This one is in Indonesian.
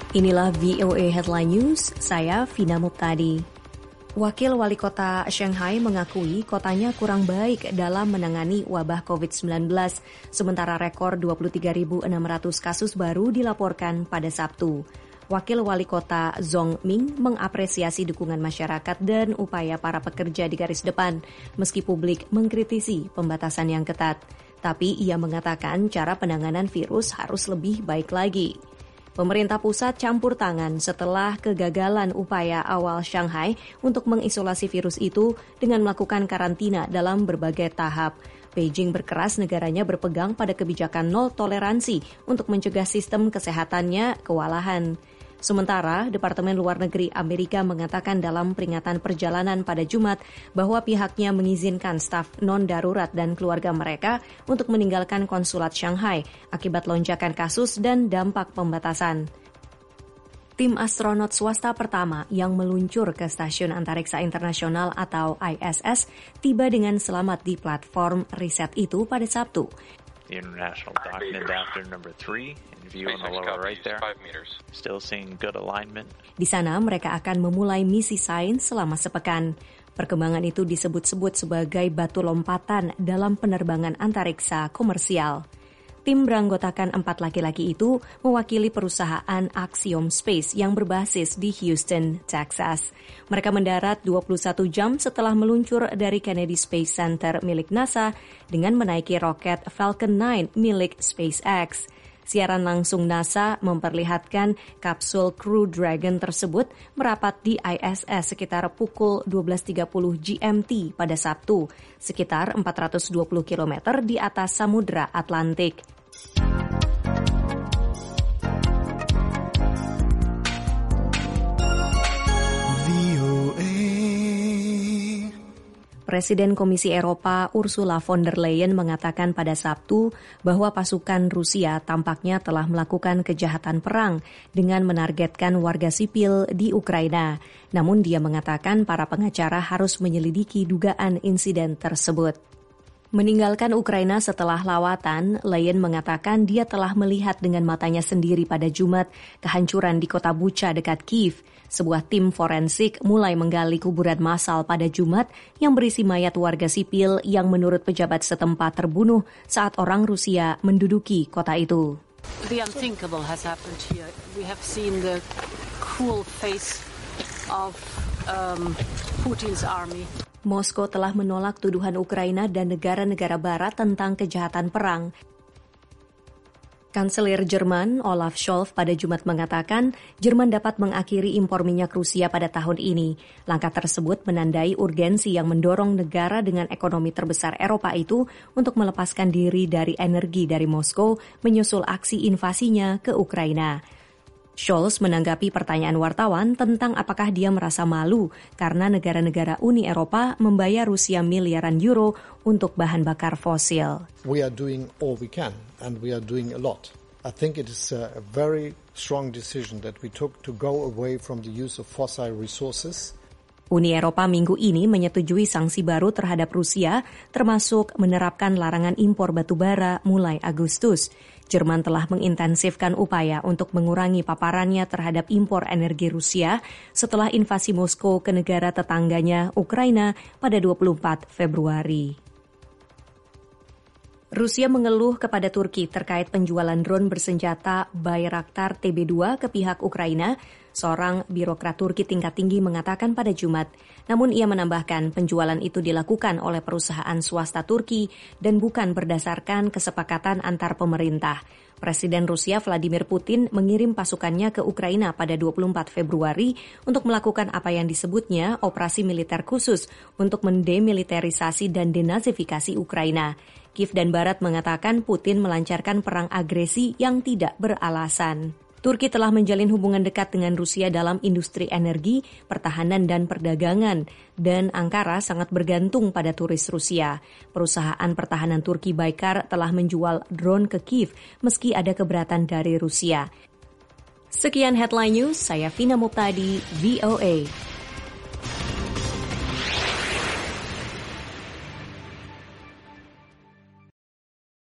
Inilah VOA Headline News, saya Vina Muptadi. Wakil Wali Kota Shanghai mengakui kotanya kurang baik dalam menangani wabah COVID-19, sementara rekor 23.600 kasus baru dilaporkan pada Sabtu. Wakil Wali Kota Zhong Ming mengapresiasi dukungan masyarakat dan upaya para pekerja di garis depan, meski publik mengkritisi pembatasan yang ketat. Tapi ia mengatakan cara penanganan virus harus lebih baik lagi. Pemerintah pusat campur tangan setelah kegagalan upaya awal Shanghai untuk mengisolasi virus itu dengan melakukan karantina dalam berbagai tahap. Beijing berkeras negaranya berpegang pada kebijakan nol toleransi untuk mencegah sistem kesehatannya kewalahan. Sementara, Departemen Luar Negeri Amerika mengatakan dalam peringatan perjalanan pada Jumat bahwa pihaknya mengizinkan staf non-darurat dan keluarga mereka untuk meninggalkan konsulat Shanghai akibat lonjakan kasus dan dampak pembatasan. Tim astronot swasta pertama yang meluncur ke Stasiun Antariksa Internasional atau ISS tiba dengan selamat di platform riset itu pada Sabtu. The International Document Adapter number 3 in view on the lower right there. Still seeing good alignment. Di sana mereka akan memulai misi sains selama sepekan. Perkembangan itu disebut-sebut sebagai batu lompatan dalam penerbangan antariksa komersial. Tim beranggotakan 4 laki-laki itu mewakili perusahaan Axiom Space yang berbasis di Houston, Texas. Mereka mendarat 21 jam setelah meluncur dari Kennedy Space Center milik NASA dengan menaiki roket Falcon 9 milik SpaceX. Siaran langsung NASA memperlihatkan kapsul Crew Dragon tersebut merapat di ISS sekitar pukul 12.30 GMT pada Sabtu, sekitar 420 km di atas Samudra Atlantik. Presiden Komisi Eropa Ursula von der Leyen mengatakan pada Sabtu bahwa pasukan Rusia tampaknya telah melakukan kejahatan perang dengan menargetkan warga sipil di Ukraina. Namun dia mengatakan para pengacara harus menyelidiki dugaan insiden tersebut. Meninggalkan Ukraina setelah lawatan, Leyen mengatakan dia telah melihat dengan matanya sendiri pada Jumat kehancuran di kota Bucha dekat Kyiv. Sebuah tim forensik mulai menggali kuburan massal pada Jumat yang berisi mayat warga sipil yang menurut pejabat setempat terbunuh saat orang Rusia menduduki kota itu. The unthinkable has happened here. We have seen the cruel face of Putin's army. Moskow telah menolak tuduhan Ukraina dan negara-negara barat tentang kejahatan perang. Kanselir Jerman Olaf Scholz pada Jumat mengatakan Jerman dapat mengakhiri impor minyak Rusia pada tahun ini. Langkah tersebut menandai urgensi yang mendorong negara dengan ekonomi terbesar Eropa itu untuk melepaskan diri dari energi dari Moskow menyusul aksi invasinya ke Ukraina. Scholz menanggapi pertanyaan wartawan tentang apakah dia merasa malu karena negara-negara Uni Eropa membayar Rusia miliaran euro untuk bahan bakar fosil. We are doing all we can and we are doing a lot. I think it is a very strong decision that we took to go away from the use of fossil resources. Uni Eropa minggu ini menyetujui sanksi baru terhadap Rusia, termasuk menerapkan larangan impor batu bara mulai Agustus. Jerman telah mengintensifkan upaya untuk mengurangi paparannya terhadap impor energi Rusia setelah invasi Moskow ke negara tetangganya, Ukraina, pada 24 Februari. Rusia mengeluh kepada Turki terkait penjualan drone bersenjata Bayraktar TB2 ke pihak Ukraina, seorang birokrat Turki tingkat tinggi mengatakan pada Jumat. Namun ia menambahkan penjualan itu dilakukan oleh perusahaan swasta Turki dan bukan berdasarkan kesepakatan antar pemerintah. Presiden Rusia Vladimir Putin mengirim pasukannya ke Ukraina pada 24 Februari untuk melakukan apa yang disebutnya operasi militer khusus untuk mendemilitarisasi dan denazifikasi Ukraina. Kiev dan Barat mengatakan Putin melancarkan perang agresi yang tidak beralasan. Turki telah menjalin hubungan dekat dengan Rusia dalam industri energi, pertahanan, dan perdagangan, dan Ankara sangat bergantung pada turis Rusia. Perusahaan pertahanan Turki Baykar telah menjual drone ke Kiev meski ada keberatan dari Rusia. Sekian Headline News, saya Vina Muptadi, VOA.